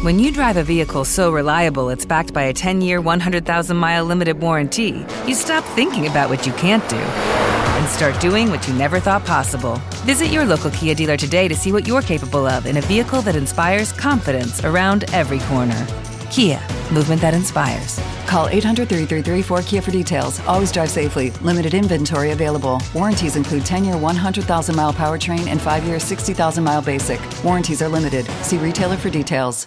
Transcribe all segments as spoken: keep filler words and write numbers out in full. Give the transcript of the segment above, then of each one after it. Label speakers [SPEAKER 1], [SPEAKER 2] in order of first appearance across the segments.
[SPEAKER 1] When you drive a vehicle so reliable it's backed by a ten-year, one hundred thousand mile limited warranty, you stop thinking about what you can't do and start doing what you never thought possible. Visit your local Kia dealer today to see what you're capable of in a vehicle that inspires confidence around every corner. Kia, movement that inspires.
[SPEAKER 2] Call eight hundred, three three three, four K I A for details. Always drive safely. Limited inventory available. Warranties include ten-year, one hundred thousand mile powertrain and five-year, sixty thousand mile basic. Warranties are limited. See retailer for details.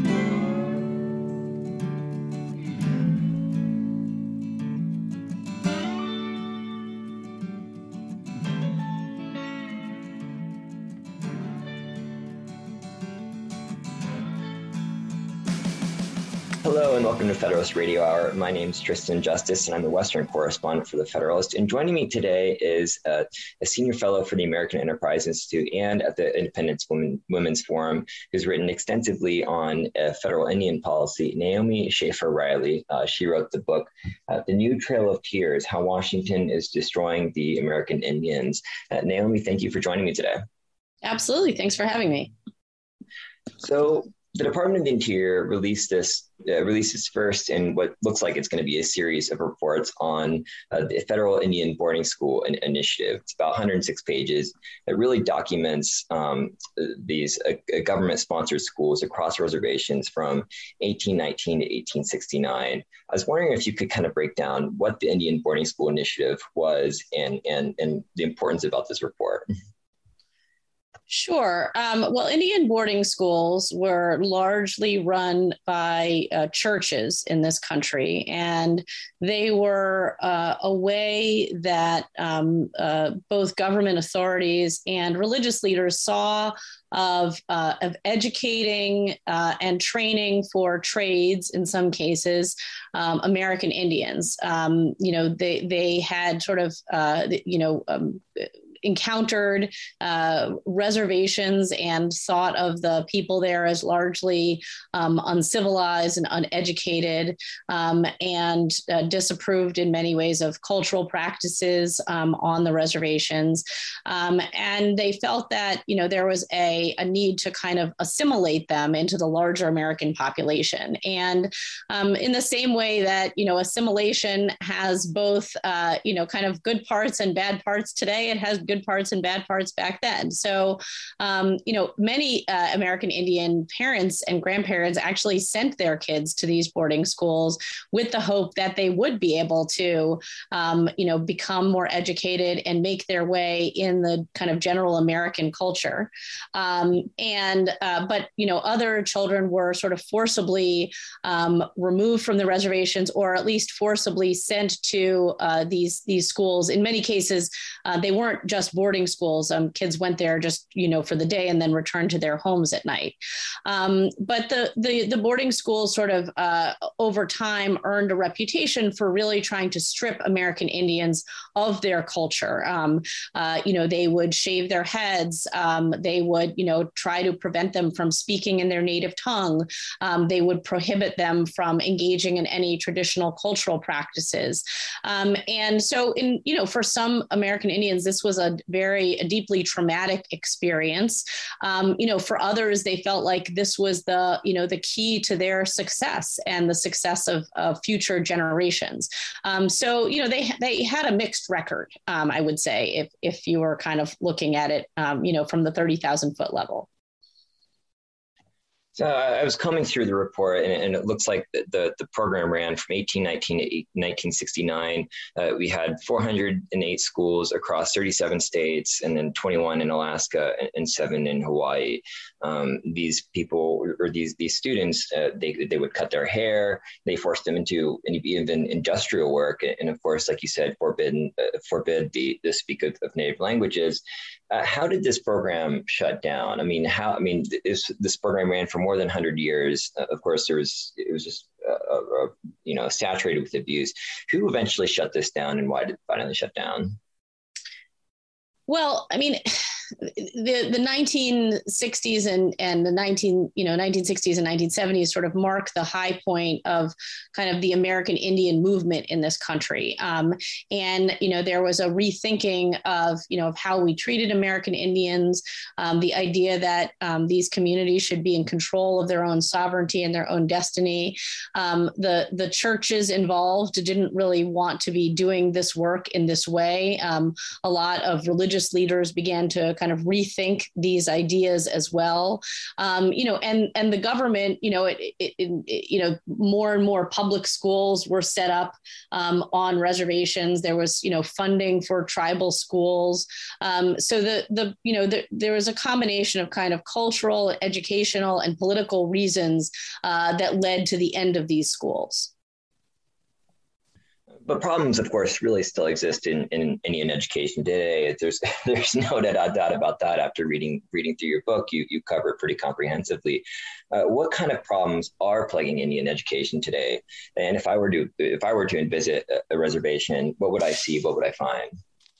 [SPEAKER 3] Hello and welcome to Federalist Radio Hour. My name is Tristan Justice and I'm the Western correspondent for the Federalist. And joining me today is uh, a senior fellow for the American Enterprise Institute and at the Independence Women, Women's Forum, who's written extensively on uh, federal Indian policy, Naomi Schaefer Riley. Uh, she wrote the book, uh, The New Trail of Tears, How Washington is Destroying the American Indians. Uh, Naomi, thank you for joining me today.
[SPEAKER 4] Absolutely. Thanks for having me.
[SPEAKER 3] So, the Department of the Interior released this, uh, released its first in what looks like it's going to be a series of reports on uh, the Federal Indian Boarding School in- Initiative. It's about one hundred six pages. It really documents um, these uh, government-sponsored schools across reservations from eighteen nineteen to eighteen sixty-nine. I was wondering if you could kind of break down what the Indian Boarding School Initiative was and and and the importance about this report.
[SPEAKER 4] Sure. Um, well, Indian boarding schools were largely run by uh, churches in this country, and they were uh, a way that um, uh, both government authorities and religious leaders saw of uh, of educating uh, and training for trades, in some cases, um, American Indians. Um, you know, they they had sort of, uh, you know, um, encountered uh, reservations and thought of the people there as largely um, uncivilized and uneducated, um, and uh, disapproved in many ways of cultural practices um, on the reservations. Um, and they felt that, you know, there was a, a need to kind of assimilate them into the larger American population. And um, in the same way that, you know, assimilation has both, uh, you know, kind of good parts and bad parts today, it has good parts and bad parts back then. So, um, you know, many uh, American Indian parents and grandparents actually sent their kids to these boarding schools with the hope that they would be able to, um, you know, become more educated and make their way in the kind of general American culture. Um, and, uh, but, you know, other children were sort of forcibly um, removed from the reservations, or at least forcibly sent to uh, these, these schools. In many cases, uh, they weren't just boarding schools. Um, kids went there just, you know, for the day and then returned to their homes at night. Um, but the, the, the boarding schools sort of uh, over time earned a reputation for really trying to strip American Indians of their culture. Um, uh, you know, they would shave their heads. Um, they would, you know, try to prevent them from speaking in their native tongue. Um, they would prohibit them from engaging in any traditional cultural practices. Um, and so in, you know, for some American Indians, this was a very a deeply traumatic experience. Um, you know, for others, they felt like this was the, you know, the key to their success and the success of, of future generations. Um, so, you know, they they had a mixed record, um, I would say, if if you were kind of looking at it, um, you know, from the thirty thousand foot level.
[SPEAKER 3] So I was combing through the report, and, and it looks like the, the, the program ran from eighteen nineteen to nineteen sixty-nine. Uh, we had four hundred eight schools across thirty-seven states, and then twenty-one in Alaska and, and seven in Hawaii. Um, these people, or these these students, uh, they they would cut their hair. They forced them into even industrial work, and of course, like you said, forbidden uh, forbid the the speak of, of native languages. Uh, how did this program shut down? I mean, how? I mean, this this program ran for more than one hundred years. Uh, of course, there was it was just uh, uh, you know saturated with abuse. Who eventually shut this down, and why did it finally shut down?
[SPEAKER 4] Well, I mean, the the nineteen sixties and and the nineteen you know nineteen sixties and nineteen seventies sort of mark the high point of kind of the American Indian movement in this country. Um, and you know there was a rethinking of you know of how we treated American Indians, um, the idea that um, these communities should be in control of their own sovereignty and their own destiny. Um, the the churches involved didn't really want to be doing this work in this way. Um, a lot of religious leaders began to kind of rethink these ideas as well. Um, you know, and and the government, you know, it, it, it, you know, more and more public schools were set up um, on reservations. There was, you know, funding for tribal schools. Um, so the the you know the, there was a combination of kind of cultural, educational, and political reasons uh, that led to the end of these schools.
[SPEAKER 3] But problems, of course, really still exist in, in Indian education today. There's there's no doubt about that. After reading reading through your book, you you cover it pretty comprehensively. Uh, what kind of problems are plaguing Indian education today? And if I were to if I were to visit a, a reservation, what would I see? What would I find?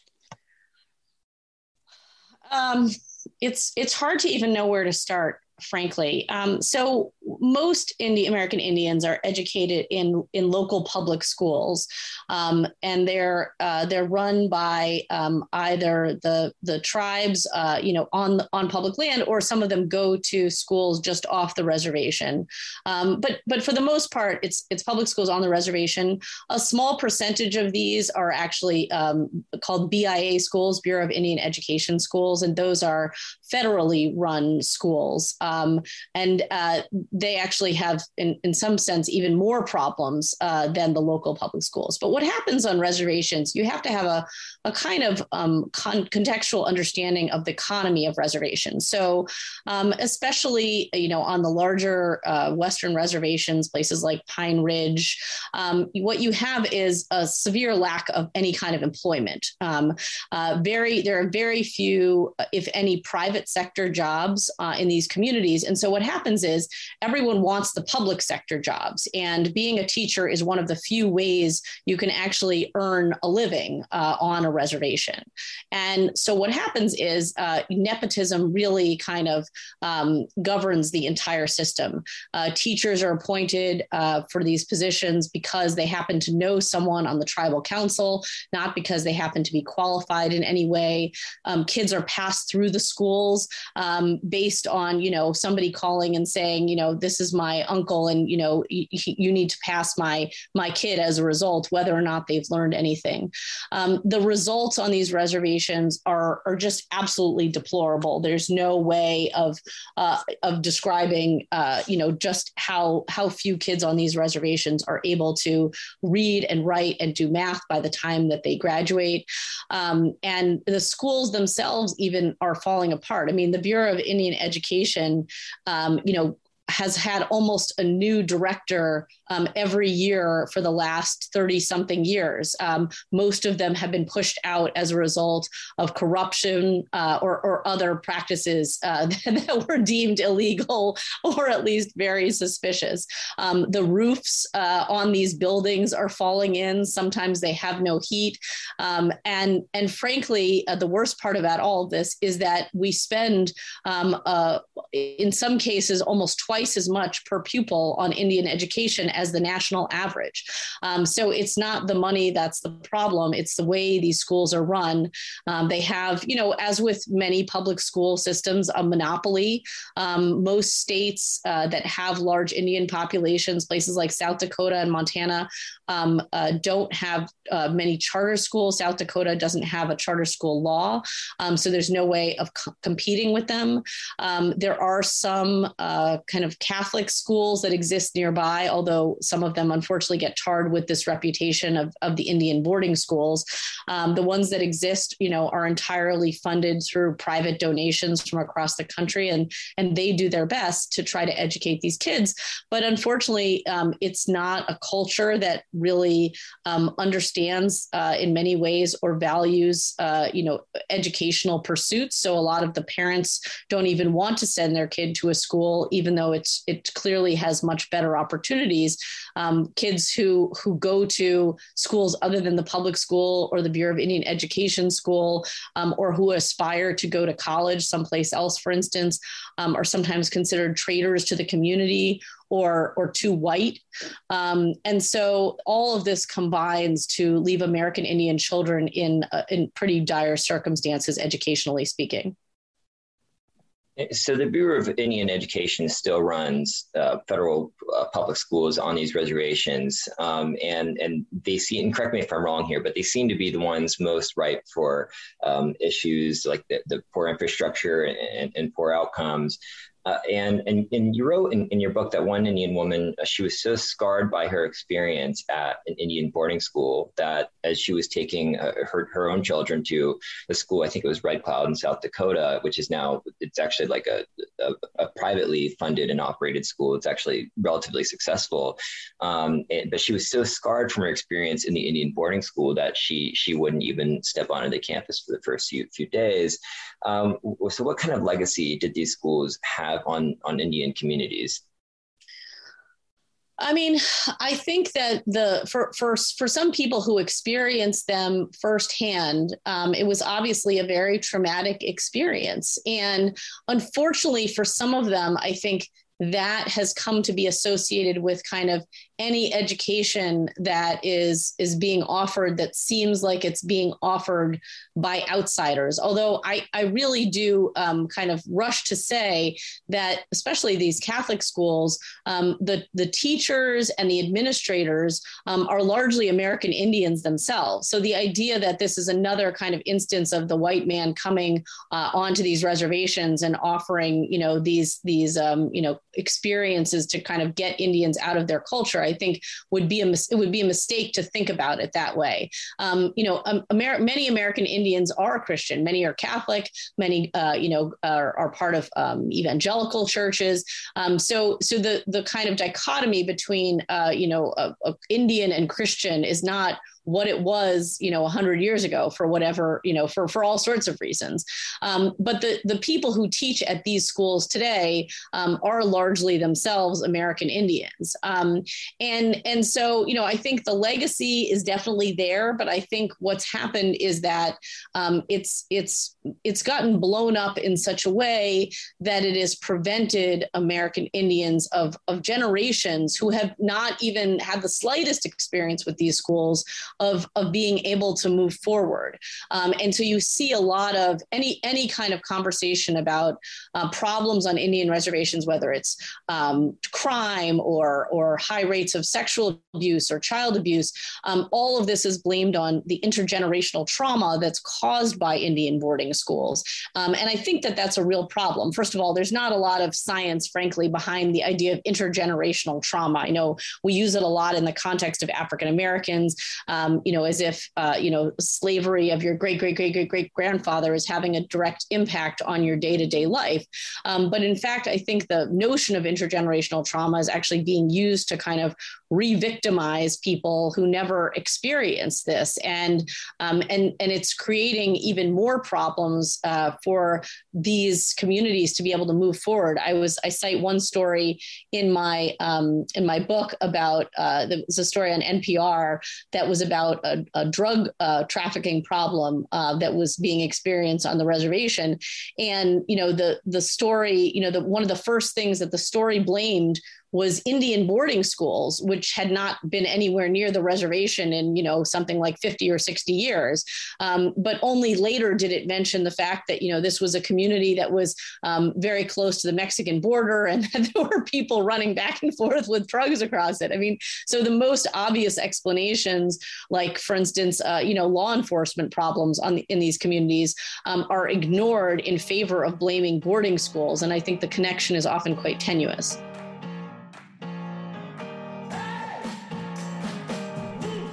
[SPEAKER 4] Um, it's it's hard to even know where to start, frankly. Um, so most Indian American Indians are educated in in local public schools, um, and they're uh, they're run by um, either the the tribes, uh, you know, on on public land, or some of them go to schools just off the reservation. Um, but but for the most part, it's it's public schools on the reservation. A small percentage of these are actually um, called B I A schools, Bureau of Indian Education schools, and those are federally run schools. Um, and uh, they actually have, in, in some sense, even more problems uh, than the local public schools. But what happens on reservations, you have to have a, a kind of um, con- contextual understanding of the economy of reservations. So um, especially, you know, on the larger uh, Western reservations, places like Pine Ridge, um, what you have is a severe lack of any kind of employment. Um, uh, very, there are very few, if any, private sector jobs uh, in these communities. And so what happens is everyone wants the public sector jobs. And being a teacher is one of the few ways you can actually earn a living uh, on a reservation. And so what happens is uh, nepotism really kind of um, governs the entire system. Uh, teachers are appointed uh, for these positions because they happen to know someone on the tribal council, not because they happen to be qualified in any way. Um, kids are passed through the schools um, based on, you know, somebody calling and saying, you know, this is my uncle and, you know, y- you need to pass my my kid as a result, whether or not they've learned anything. Um, the results on these reservations are, are just absolutely deplorable. There's no way of uh, of describing, uh, you know, just how how few kids on these reservations are able to read and write and do math by the time that they graduate. Um, and the schools themselves even are falling apart. I mean, the Bureau of Indian Education, um, you know, has had almost a new director um, every year for the last thirty something years. Um, most of them have been pushed out as a result of corruption uh, or, or other practices uh, that were deemed illegal or at least very suspicious. Um, the roofs uh, on these buildings are falling in. Sometimes they have no heat. Um, and, and frankly, uh, the worst part about all of this is that we spend, um, uh, in some cases, almost twice as much per pupil on Indian education as the national average. Um, so it's not the money that's the problem. It's the way these schools are run. Um, they have, you know, as with many public school systems, a monopoly. Um, most states uh, that have large Indian populations, places like South Dakota and Montana, um, uh, don't have uh, many charter schools. South Dakota doesn't have a charter school law. Um, so there's no way of co- competing with them. Um, there are some uh, kind of Catholic schools that exist nearby, although some of them unfortunately get tarred with this reputation of, of the Indian boarding schools. Um, the ones that exist, you know, are entirely funded through private donations from across the country, and, and they do their best to try to educate these kids. But unfortunately, um, it's not a culture that really um, understands uh, in many ways or values, uh, you know, educational pursuits. So a lot of the parents don't even want to send their kid to a school, even though though it's it clearly has much better opportunities, um, kids who who go to schools other than the public school or the Bureau of Indian Education school, um, or who aspire to go to college someplace else, for instance, um, are sometimes considered traitors to the community or or too white. Um, and so all of this combines to leave American Indian children in uh, in pretty dire circumstances, educationally speaking.
[SPEAKER 3] So the Bureau of Indian Education still runs uh, federal uh, public schools on these reservations, um, and and they see, and correct me if I'm wrong here, but they seem to be the ones most ripe for um, issues like the, the poor infrastructure and, and poor outcomes. Uh, and, and and you wrote in, in your book that one Indian woman, uh, she was so scarred by her experience at an Indian boarding school that as she was taking uh, her, her own children to the school, I think it was Red Cloud in South Dakota, which is now, it's actually like a, a, a privately funded and operated school. It's actually relatively successful. Um, and, but she was so scarred from her experience in the Indian boarding school that she she wouldn't even step onto the campus for the first few, few days. Um, so what kind of legacy did these schools have on, on Indian communities?
[SPEAKER 4] I mean, I think that the for for for some people who experienced them firsthand, um, it was obviously a very traumatic experience. And unfortunately, for some of them, I think that has come to be associated with kind of any education that is is being offered that seems like it's being offered by outsiders. Although I, I really do um, kind of rush to say that, especially these Catholic schools, um, the, the teachers and the administrators um, are largely American Indians themselves. So the idea that this is another kind of instance of the white man coming uh, onto these reservations and offering, you know, these, these um, you know, experiences to kind of get Indians out of their culture, I think would be a mis- it would be a mistake to think about it that way. Um, you know, um, Amer- many American Indians are Christian, many are Catholic, many uh, you know are, are part of um, evangelical churches. Um, so so the the kind of dichotomy between uh, you know a, a Indian and Christian is not what it was, you know, a hundred years ago for whatever, you know, for, for all sorts of reasons. Um, but the, the people who teach at these schools today um, are largely themselves American Indians. Um, and, and so, you know, I think the legacy is definitely there, but I think what's happened is that um, it's, it's, it's gotten blown up in such a way that it has prevented American Indians of, of generations who have not even had the slightest experience with these schools of, of being able to move forward. Um, and so you see a lot of any, any kind of conversation about uh, problems on Indian reservations, whether it's um, crime or, or high rates of sexual abuse or child abuse. Um, all of this is blamed on the intergenerational trauma that's caused by Indian boarding schools. Um, and I think that that's a real problem. First of all, there's not a lot of science, frankly, behind the idea of intergenerational trauma. I know we use it a lot in the context of African Americans. Um, you know, as if, uh, you know, slavery of your great, great, great, great, great grandfather is having a direct impact on your day-to-day life. Um, but in fact, I think the notion of intergenerational trauma is actually being used to kind of re-victimize people who never experienced this. And, um, and, and it's creating even more problems uh, for these communities to be able to move forward. I was, I cite one story in my, um, in my book about, uh, there was a story on N P R that was about a, a drug uh, trafficking problem uh, that was being experienced on the reservation. And, you know, the, the story, you know, the, one of the first things that the story blamed was Indian boarding schools, which had not been anywhere near the reservation in, you know, something like fifty or sixty years. Um, but only later did it mention the fact that, you know, this was a community that was um, very close to the Mexican border and that there were people running back and forth with drugs across it. I mean, so the most obvious explanations, like, for instance, uh, you know, law enforcement problems on the, in these communities um, are ignored in favor of blaming boarding schools. And I think the connection is often quite tenuous.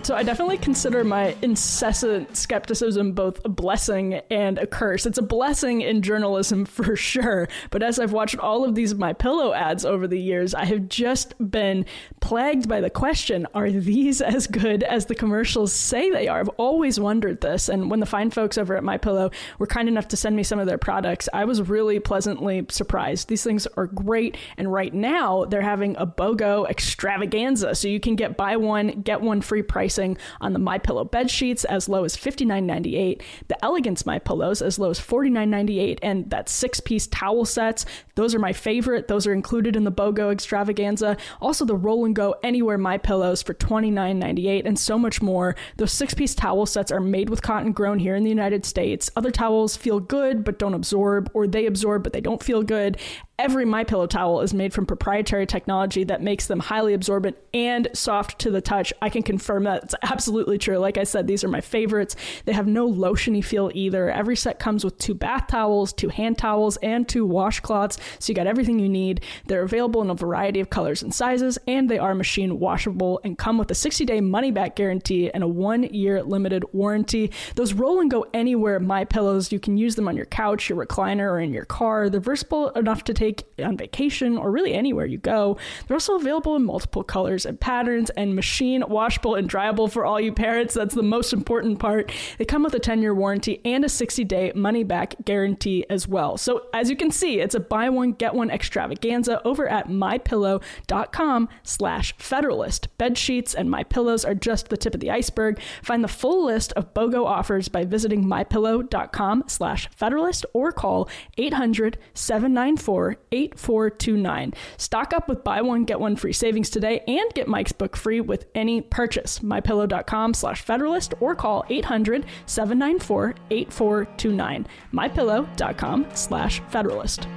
[SPEAKER 5] So I definitely consider my incessant skepticism both a blessing and a curse. It's a blessing in journalism for sure, but as I've watched all of these MyPillow ads over the years, I have just been plagued by the question, are these as good as the commercials say they are? I've always wondered this, and when the fine folks over at MyPillow were kind enough to send me some of their products, I was really pleasantly surprised. These things are great, and right now they're having a BOGO extravaganza, so you can get buy one, get one free pricing on the MyPillow bed sheets as low as fifty-nine ninety-eight, the Elegance MyPillows as low as forty-nine ninety-eight, and that six-piece towel sets, those are my favorite. Those are included in the BOGO extravaganza. Also the Roll and Go Anywhere MyPillows for twenty-nine ninety-eight, and so much more. Those six-piece towel sets are made with cotton grown here in the United States. Other towels feel good but don't absorb, or they absorb but they don't feel good. Every MyPillow towel is made from proprietary technology that makes them highly absorbent and soft to the touch. I can confirm that it's absolutely true. Like I said, these are my favorites. They have no lotiony feel either. Every set comes with two bath towels, two hand towels, and two washcloths, so you got everything you need. They're available in a variety of colors and sizes, and they are machine washable and come with a sixty-day money-back guarantee and a one-year limited warranty. Those Roll and Go Anywhere MyPillows, you can use them on your couch, your recliner, or in your car. They're versatile enough to take on vacation or really anywhere you go. They're also available in multiple colors and patterns, and machine washable and dryable for all you parents. That's the most important part. They come with a ten-year warranty and a sixty-day money-back guarantee as well. So as you can see, it's a buy one, get one extravaganza over at mypillow.com slash Federalist. Bed sheets and MyPillows are just the tip of the iceberg. Find the full list of BOGO offers by visiting mypillow.com slash Federalist or call eight hundred, seven nine four, eight four two nine. Stock up with buy one, get one free savings today and get Mike's book free with any purchase. mypillow.com slash Federalist or call eight hundred, seven nine four, eight four two nine. mypillow.com slash Federalist.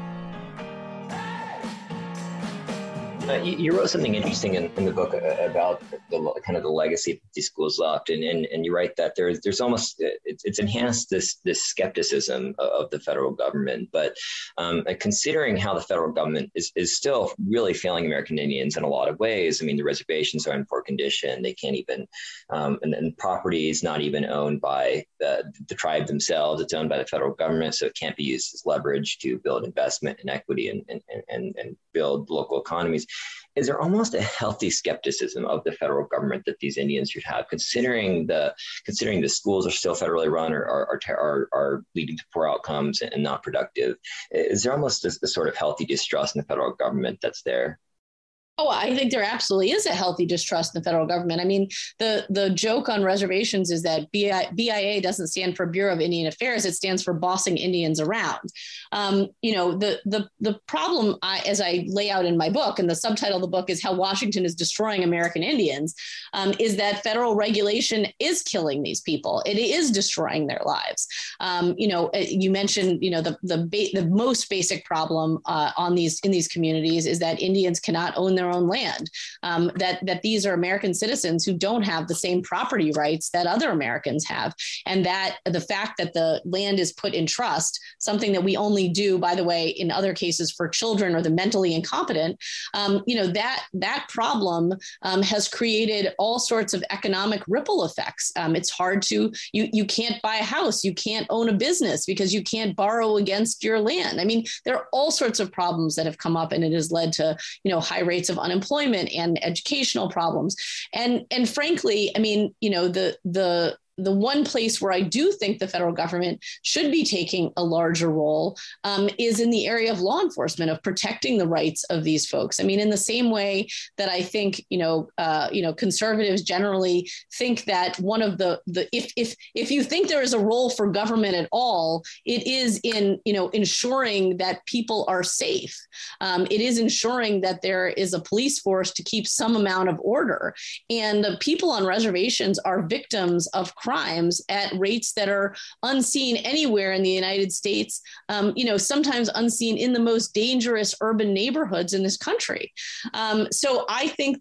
[SPEAKER 3] Uh, you, you wrote something interesting in, in the book about the kind of the legacy these schools left, and, and and you write that there's there's almost it's, it's enhanced this this skepticism of the federal government. But um, considering how the federal government is is still really failing American Indians in a lot of ways. I mean, the reservations are in poor condition. They can't even, um, and, and property is not even owned by the, the tribe themselves. It's owned by the federal government, so it can't be used as leverage to build investment and equity and and and, and build local economies. Is there almost a healthy skepticism of the federal government that these Indians should have, considering the considering the schools are still federally run or are are, are leading to poor outcomes and not productive? Is there almost a, a sort of healthy distrust in the federal government that's there?
[SPEAKER 4] Oh, I think there absolutely is a healthy distrust in the federal government. I mean, the the joke on reservations is that B I A doesn't stand for Bureau of Indian Affairs. It stands for bossing Indians around. Um, you know, the the the problem, I, as I lay out in my book, and the subtitle of the book is How Washington is Destroying American Indians, um, is that federal regulation is killing these people. It is destroying their lives. Um, you know, you mentioned, you know, the the ba- the most basic problem uh, on these in these communities is that Indians cannot own their own land, um, that that these are American citizens who don't have the same property rights that other Americans have. And that the fact that the land is put in trust, something that we only do, by the way, in other cases for children or the mentally incompetent, um, you know, that that problem um, has created all sorts of economic ripple effects. Um, it's hard to, you, you can't buy a house, you can't own a business because you can't borrow against your land. I mean, there are all sorts of problems that have come up, and it has led to, you know, high rates of unemployment and educational problems. And, and frankly, I mean, you know, the, the, the one place where I do think the federal government should be taking a larger role um, is in the area of law enforcement, of protecting the rights of these folks. I mean, in the same way that I think, you know, uh, you know, conservatives generally think that one of the, the if, if, if you think there is a role for government at all, it is in, you know, ensuring that people are safe. Um, it is ensuring that there is a police force to keep some amount of order. And the people on reservations are victims of crime. crimes at rates that are unseen anywhere in the United States, um, you know, sometimes unseen in the most dangerous urban neighborhoods in this country. Um, so I think that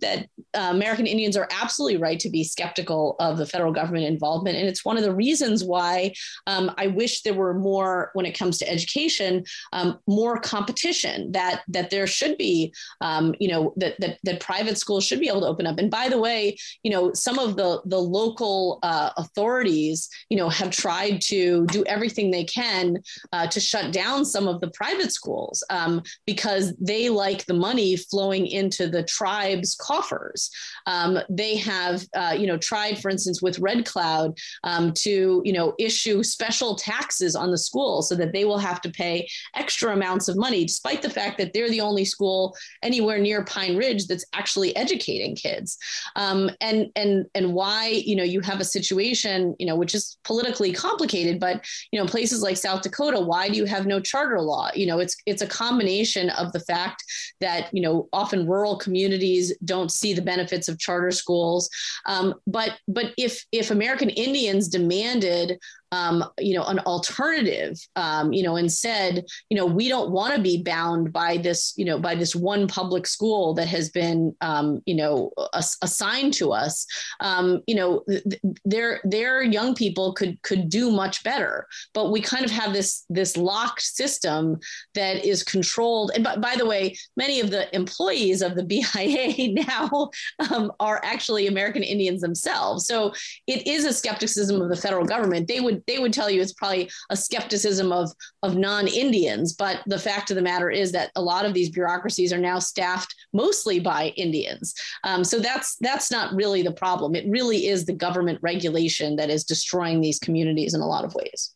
[SPEAKER 4] uh, American Indians are absolutely right to be skeptical of the federal government involvement. And it's one of the reasons why um, I wish there were more, when it comes to education, um, more competition, that that there should be, um, you know, that, that that private schools should be able to open up. And by the way, you know, some of the, the local uh, authorities, you know, have tried to do everything they can uh, to shut down some of the private schools um, because they like the money flowing into the tribe's coffers. Um, they have, uh, you know, tried, for instance, with Red Cloud um, to, you know, issue special taxes on the school so that they will have to pay extra amounts of money, despite the fact that they're the only school anywhere near Pine Ridge that's actually educating kids. Um, and and and why, you know, you have a situation, you know, which is politically complicated, but, you know, places like South Dakota, why do you have no charter law? You know, it's it's a combination of the fact that, you know, often rural communities don't see the benefits of charter schools. Um, but but if if American Indians demanded Um, you know, an alternative, um, you know, and said, you know, we don't want to be bound by this, you know, by this one public school that has been, um, you know, ass- assigned to us, um, you know, th- their their young people could could do much better. But we kind of have this this locked system that is controlled. And by, by the way, many of the employees of the B I A now um, are actually American Indians themselves. So it is a skepticism of the federal government. They would they would tell you it's probably a skepticism of, of non-Indians. But the fact of the matter is that a lot of these bureaucracies are now staffed mostly by Indians. Um, so that's that's not really the problem. It really is the government regulation that is destroying these communities in a lot of ways.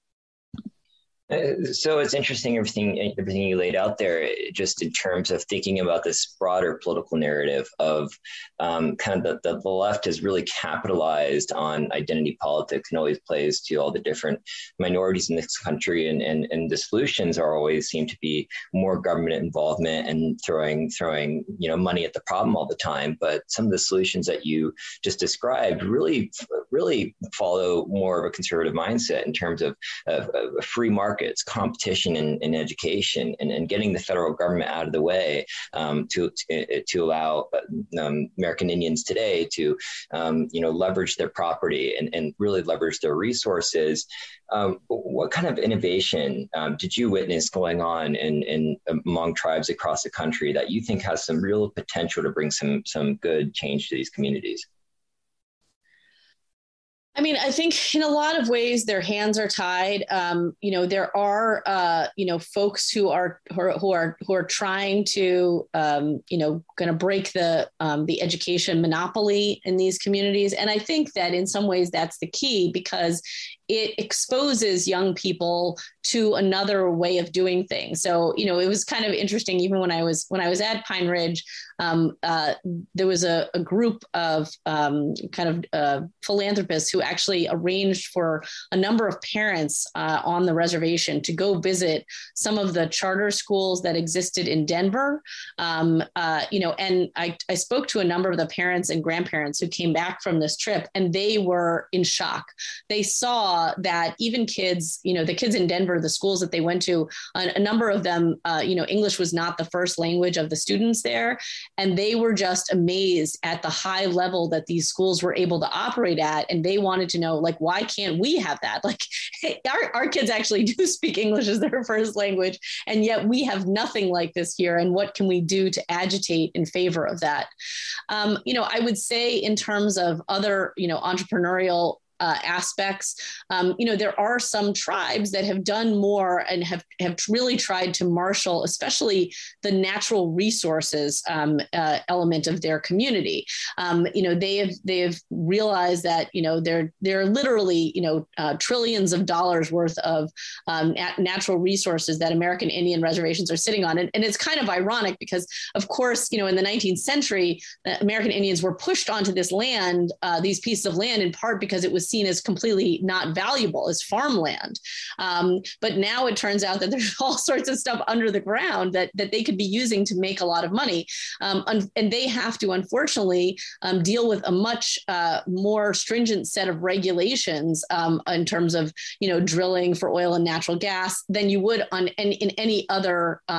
[SPEAKER 3] Uh, so it's interesting, everything everything you laid out there, just in terms of thinking about this broader political narrative of um, kind of the, the left has really capitalized on identity politics and always plays to all the different minorities in this country. And, and, and the solutions are always seem to be more government involvement and throwing, throwing you know, money at the problem all the time. But some of the solutions that you just described really, really follow more of a conservative mindset in terms of, of, of free market. It's competition in, in education and, and getting the federal government out of the way um, to, to to allow um, American Indians today to um, you know leverage their property and, and really leverage their resources. Um, what kind of innovation um, did you witness going on in, in among tribes across the country that you think has some real potential to bring some some good change to these communities?
[SPEAKER 4] I mean, I think in a lot of ways their hands are tied. Um, you know, there are, uh, you know, folks who are who are who are, who are trying to, um, you know, going to break the um, the education monopoly in these communities. And I think that in some ways that's the key, because it exposes young people to another way of doing things. So, you know, it was kind of interesting, even when I was when I was at Pine Ridge, um, uh, there was a, a group of um, kind of uh, philanthropists who actually arranged for a number of parents uh, on the reservation to go visit some of the charter schools that existed in Denver. Um, uh, you know, and I, I spoke to a number of the parents and grandparents who came back from this trip, and they were in shock. They saw that even kids, you know, the kids in Denver, the schools that they went to, a, a number of them, uh, you know, English was not the first language of the students there. And they were just amazed at the high level that these schools were able to operate at. And they wanted to know, like, why can't we have that? Like, hey, our, our kids actually do speak English as their first language, and yet we have nothing like this here. And what can we do to agitate in favor of that? Um, you know, I would say in terms of other, you know, entrepreneurial Uh, aspects, um, you know, there are some tribes that have done more and have, have really tried to marshal, especially the natural resources um, uh, element of their community. Um, you know, they have they have realized that, you know, they're they're literally, you know, uh, trillions of dollars worth of um, nat- natural resources that American Indian reservations are sitting on. And, and it's kind of ironic because, of course, you know, in the nineteenth century, the American Indians were pushed onto this land, uh, these pieces of land, in part because it was seen as completely not valuable as farmland. Um, but now it turns out that there's all sorts of stuff under the ground that, that they could be using to make a lot of money. Um, un- and they have to, unfortunately, um, deal with a much uh, more stringent set of regulations um, in terms of, you know, drilling for oil and natural gas than you would on in, in any other um,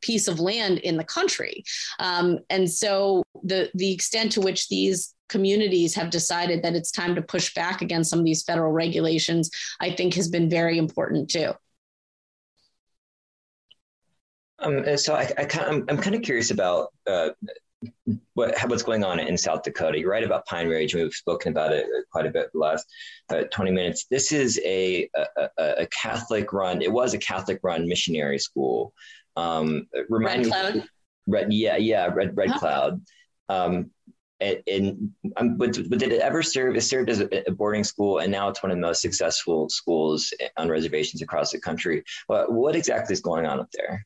[SPEAKER 4] piece of land in the country. Um, and so the, the extent to which these communities have decided that it's time to push back against some of these federal regulations, I think has been very important too.
[SPEAKER 3] Um, and so I, I kind of, I'm, I'm kind of curious about uh, what what's going on in South Dakota. You're right about Pine Ridge. We've spoken about it quite a bit the last uh, twenty minutes. This is a, a, a Catholic run. It was a Catholic run missionary school. Um,
[SPEAKER 4] Red Cloud.
[SPEAKER 3] Me, Red, yeah, yeah, Red Red
[SPEAKER 4] huh?
[SPEAKER 3] Cloud. Um, and, and um, but, but did it ever serve? It served as a, a boarding school, and now it's one of the most successful schools on reservations across the country. But what exactly is going on up there?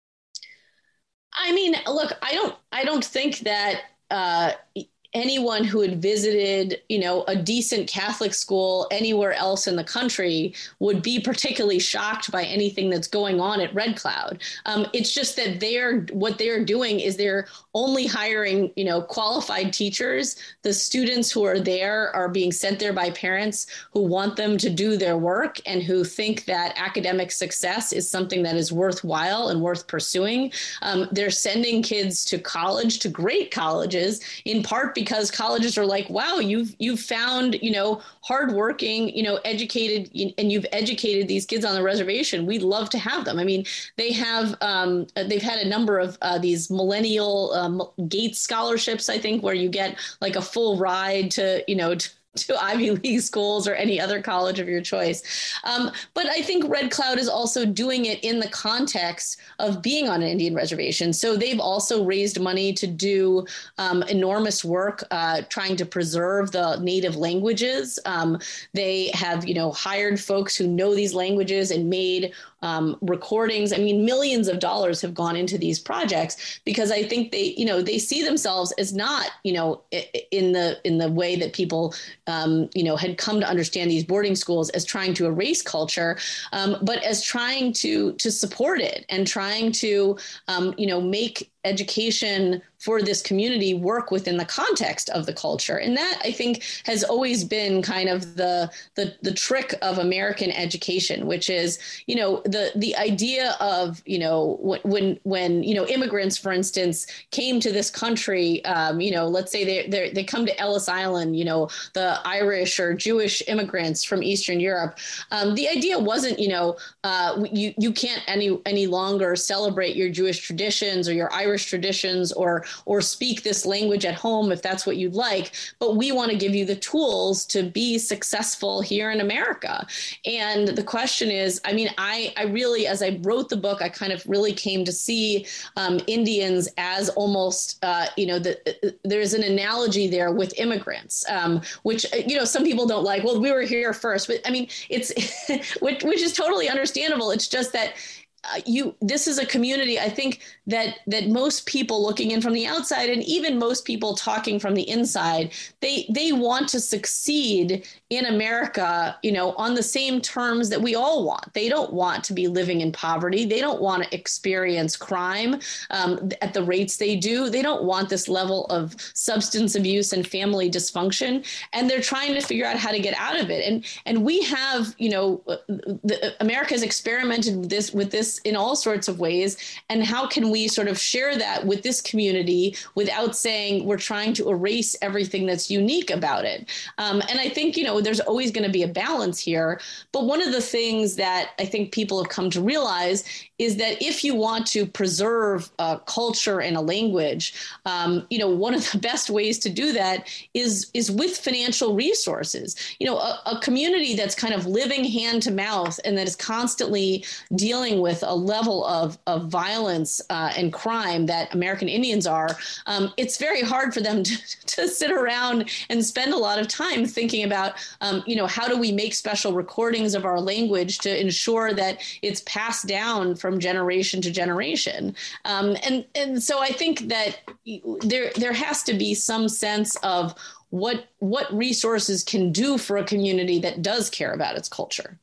[SPEAKER 4] I mean, look, I don't, I don't think that uh, anyone who had visited, you know, a decent Catholic school anywhere else in the country would be particularly shocked by anything that's going on at Red Cloud. Um, it's just that they're, what they're doing is they're only hiring, you know, qualified teachers. The students who are there are being sent there by parents who want them to do their work and who think that academic success is something that is worthwhile and worth pursuing. Um, they're sending kids to college, to great colleges, in part because colleges are like, wow, you've you've found, you know, hardworking, you know, educated, and you've educated these kids on the reservation. We'd love to have them. I mean, they have um, they've had a number of uh, these millennial um, Gates scholarships, I think, where you get like a full ride to, you know, to, to Ivy League schools or any other college of your choice. Um, but I think Red Cloud is also doing it in the context of being on an Indian reservation. So they've also raised money to do um, enormous work uh, trying to preserve the native languages. Um, they have, you know, hired folks who know these languages and made Um, recordings. I mean, millions of dollars have gone into these projects because I think they, you know, they see themselves as not, you know, in the in the way that people, um, you know, had come to understand these boarding schools as trying to erase culture, um, but as trying to to support it and trying to, um, you know, make education for this community work within the context of the culture. And that, I think, has always been kind of the the, the trick of American education, which is, you know, the the idea of, you know, when when, you know, immigrants, for instance, came to this country, um, you know, let's say they they they come to Ellis Island, you know, the Irish or Jewish immigrants from Eastern Europe. Um, the idea wasn't, you know, uh, you you can't any any longer celebrate your Jewish traditions or your Irish traditions or or speak this language at home if that's what you'd like, but we want to give you the tools to be successful here in America. And the question is, I mean, I, I really, as I wrote the book, I kind of really came to see um, Indians as almost, uh, you know, the, there's an analogy there with immigrants, um, which, you know, some people don't like. Well, we were here first, but I mean, it's, which, which is totally understandable. It's just that Uh, you, this is a community, I think, that that most people looking in from the outside, and even most people talking from the inside, they they want to succeed in America, you know, on the same terms that we all want. They don't want to be living in poverty. They don't want to experience crime um, at the rates they do. They don't want this level of substance abuse and family dysfunction, and they're trying to figure out how to get out of it. And and we have, you know, the, America has experimented with this with this in all sorts of ways. And how can we sort of share that with this community without saying we're trying to erase everything that's unique about it? Um, and I think, you know, there's always going to be a balance here. But one of the things that I think people have come to realize is that if you want to preserve a culture and a language, um, you know, one of the best ways to do that is, is with financial resources. You know, a, a community that's kind of living hand to mouth and that is constantly dealing with a level of, of violence uh, and crime that American Indians are, um, it's very hard for them to, to sit around and spend a lot of time thinking about, um, you know, how do we make special recordings of our language to ensure that it's passed down from generation to generation. Um, and, and so I think that there, there has to be some sense of what, what resources can do for a community that does care about its culture.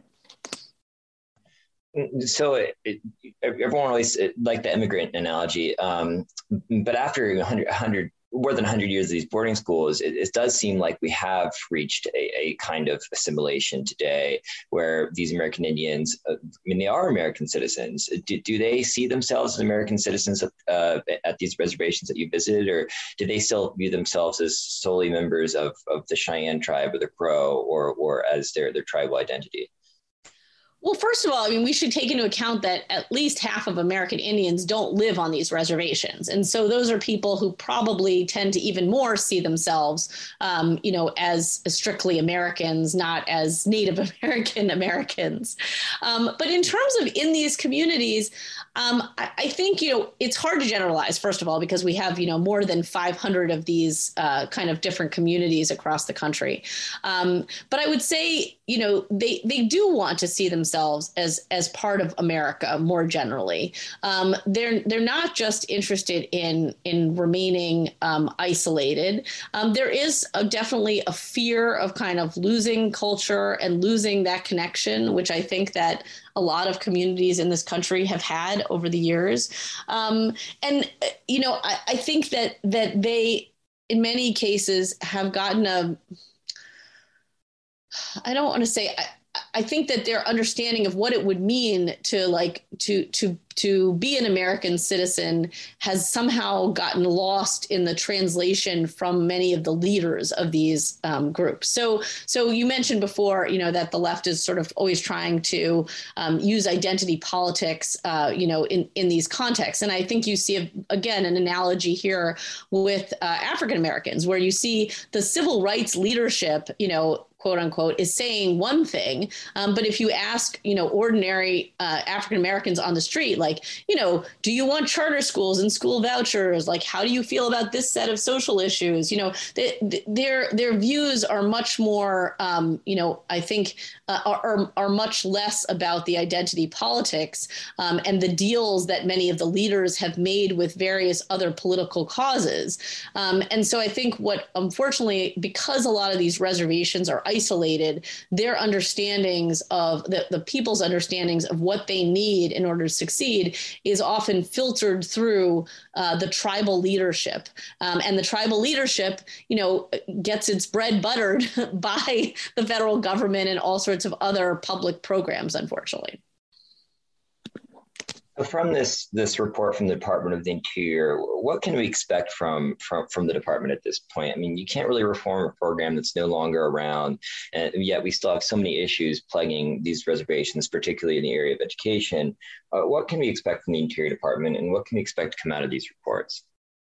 [SPEAKER 3] So it, it, everyone always liked the immigrant analogy, um, but after one hundred, one hundred more than one hundred years of these boarding schools, it, it does seem like we have reached a, a kind of assimilation today where these American Indians, uh, I mean, they are American citizens. Do, do they see themselves as American citizens uh, at these reservations that you visited, or do they still view themselves as solely members of, of the Cheyenne tribe or the Crow, or, or as their, their tribal identity?
[SPEAKER 4] Well, first of all, I mean, we should take into account that at least half of American Indians don't live on these reservations. And so those are people who probably tend to even more see themselves, um, you know, as, as strictly Americans, not as Native American Americans. Um, but in terms of in these communities, um, I, I think, you know, it's hard to generalize, first of all, because we have, you know, more than five hundred of these uh, kind of different communities across the country. Um, but I would say, you know, they, they do want to see themselves themselves as as part of America more generally. Um, they're they're not just interested in in remaining um, isolated. Um, there is a, definitely a fear of kind of losing culture and losing that connection, which I think that a lot of communities in this country have had over the years. Um, and, you know, I, I think that that they, in many cases, have gotten a, I don't want to say, I, I think that their understanding of what it would mean to like to to to be an American citizen has somehow gotten lost in the translation from many of the leaders of these um, groups. So so you mentioned before, you know, that the left is sort of always trying to um, use identity politics, uh, you know, in, in these contexts. And I think you see, a, again, an analogy here with uh, African Americans, where you see the civil rights leadership, you know, quote unquote, is saying one thing. Um, but if you ask, you know, ordinary uh, African Americans on the street, like, you know, do you want charter schools and school vouchers? Like, how do you feel about this set of social issues? You know, they, their their views are much more, um, you know, I think uh, are, are much less about the identity politics um, and the deals that many of the leaders have made with various other political causes. Um, and so I think what, unfortunately, because a lot of these reservations are isolated, their understandings of the, the people's understandings of what they need in order to succeed is often filtered through uh, the tribal leadership. Um, and the tribal leadership, you know, gets its bread buttered by the federal government and all sorts of other public programs, unfortunately.
[SPEAKER 3] From this this report from the Department of the Interior, what can we expect from, from, from the department at this point? I mean, you can't really reform a program that's no longer around, and yet we still have so many issues plaguing these reservations, particularly in the area of education. Uh, what can we expect from the Interior Department, and what can we expect to come out of these reports?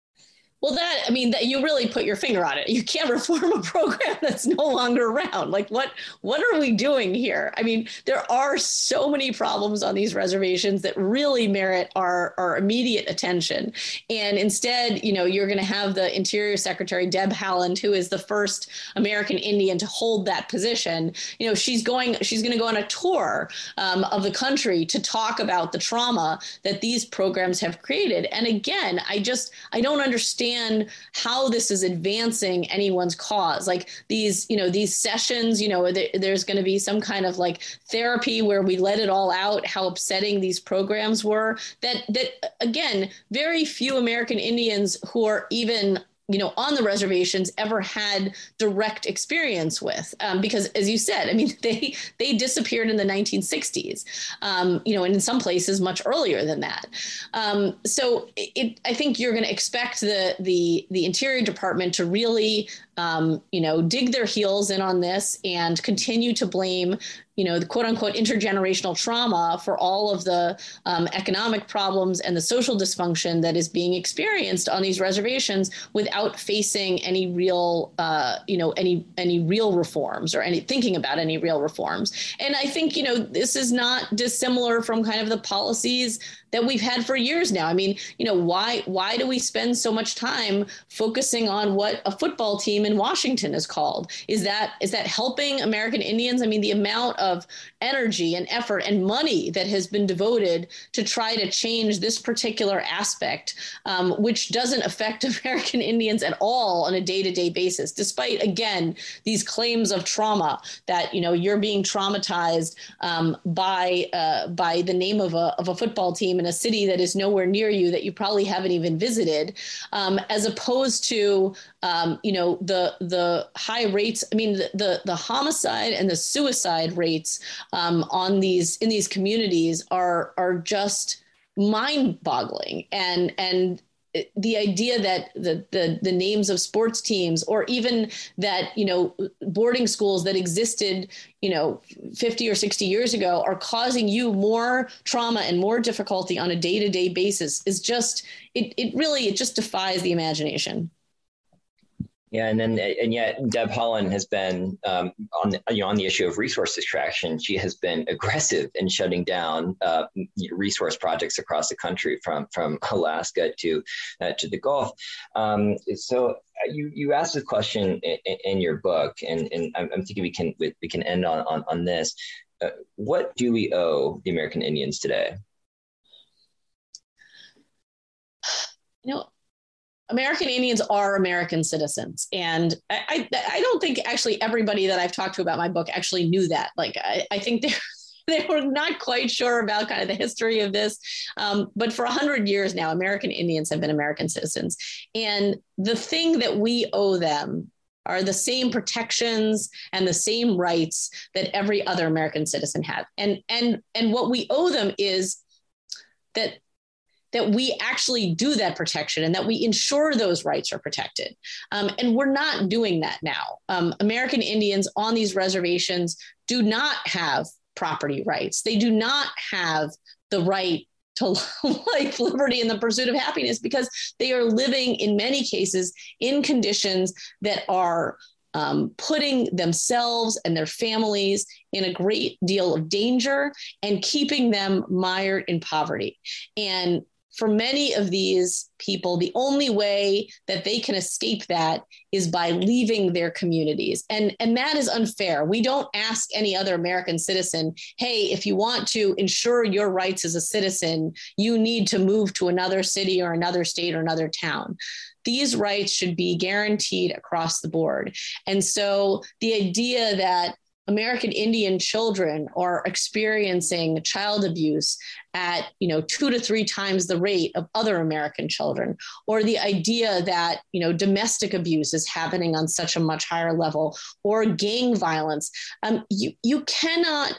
[SPEAKER 4] Well, that, I mean, that you really put your finger on it. You can't reform a program that's no longer around. Like, what, what are we doing here? I mean, there are so many problems on these reservations that really merit our, our immediate attention. And instead, you know, you're going to have the Interior Secretary, Deb Haaland, who is the first American Indian to hold that position. You know, she's going, she's going to go on a tour um, of the country to talk about the trauma that these programs have created. And again, I just, I don't understand how this is advancing anyone's cause. Like these, you know, these sessions, you know, th- there's going to be some kind of like therapy where we let it all out, how upsetting these programs were, that, that again, very few American Indians who are even, you know, on the reservations ever had direct experience with, um, because as you said, I mean, they they disappeared in the nineteen sixties, um, you know, and in some places much earlier than that. Um, so it, I think you're going to expect the the the Interior Department to really, um, you know, dig their heels in on this and continue to blame, you know, the quote unquote intergenerational trauma for all of the um, economic problems and the social dysfunction that is being experienced on these reservations without facing any real, uh, you know, any any real reforms or any thinking about any real reforms. And I think, you know, this is not dissimilar from kind of the policies that we've had for years now. I mean, you know, why why do we spend so much time focusing on what a football team in Washington is called? Is that is that helping American Indians? I mean, the amount of energy and effort and money that has been devoted to try to change this particular aspect, um, which doesn't affect American Indians at all on a day-to-day basis, despite, again, these claims of trauma that, you know, you're being traumatized um, by uh, by the name of a of a football team in in a city that is nowhere near you, that you probably haven't even visited, um, as opposed to, um, you know, the the high rates. I mean, the the, the homicide and the suicide rates um, on these in these communities are are just mind-boggling. And and the idea that the, the the names of sports teams, or even that, you know, boarding schools that existed, you know, fifty or sixty years ago are causing you more trauma and more difficulty on a day-to-day basis is just, it, it really, it just defies the imagination.
[SPEAKER 3] Yeah, and then and yet Deb Haaland has been um, on the, you know on the issue of resource extraction. She has been aggressive in shutting down uh, resource projects across the country, from from Alaska to uh, to the Gulf. Um, so you you asked this question in, in your book, and, and I'm, I'm thinking we can we can end on on, on this. Uh, what do we owe the American Indians today?
[SPEAKER 4] You know, American Indians are American citizens. And I, I, I don't think actually everybody that I've talked to about my book actually knew that. Like, I, I think they're, they were not quite sure about kind of the history of this. Um, but for a hundred years now, American Indians have been American citizens. And the thing that we owe them are the same protections and the same rights that every other American citizen has. And, and, and what we owe them is that that we actually do that protection and that we ensure those rights are protected. Um, and we're not doing that now. Um, American Indians on these reservations do not have property rights. They do not have the right to life, liberty, and the pursuit of happiness, because they are living in many cases in conditions that are Um, putting themselves and their families in a great deal of danger and keeping them mired in poverty. And for many of these people, the only way that they can escape that is by leaving their communities. And, and that is unfair. We don't ask any other American citizen, hey, if you want to ensure your rights as a citizen, you need to move to another city or another state or another town. These rights should be guaranteed across the board. And so the idea that American Indian children are experiencing child abuse at, you know, two to three times the rate of other American children, or the idea that, you know, domestic abuse is happening on such a much higher level, or gang violence. Um, you, you cannot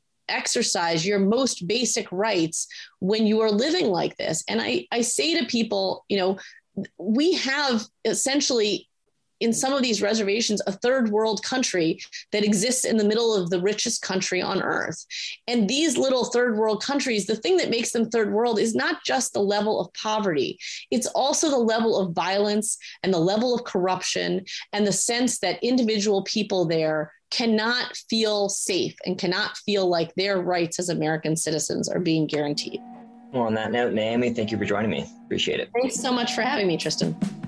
[SPEAKER 4] exercise your most basic rights when you are living like this. And I, I say to people, you know, we have essentially in some of these reservations, a third world country that exists in the middle of the richest country on earth. And these little third world countries, the thing that makes them third world is not just the level of poverty. It's also the level of violence and the level of corruption and the sense that individual people there cannot feel safe and cannot feel like their rights as American citizens are being guaranteed.
[SPEAKER 3] Well, on that note, Naomi, thank you for joining me. Appreciate it.
[SPEAKER 4] Thanks so much for having me, Tristan.